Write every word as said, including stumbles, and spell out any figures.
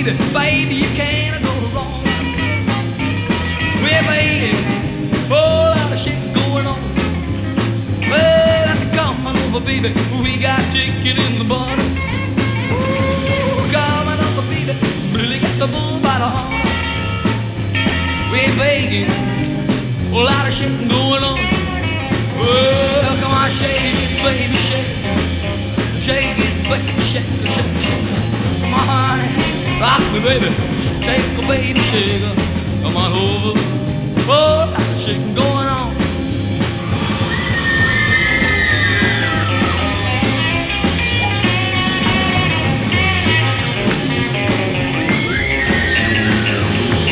baby, baby, you can't go wrong. Well, baby, whole lot of shit going on. Well, have to come on over, baby, we got chicken in the bun. Ooh, come on over, baby, really got the bull by the horn. Well, baby, whole lot of shit going on. Well, come on, shake it, baby, shake it. Shake it, baby, shake it, shake it, shake it. Come on, honey, rock me, baby. Shake it, baby, shake it. Come on over. Oh, lot of shit going on.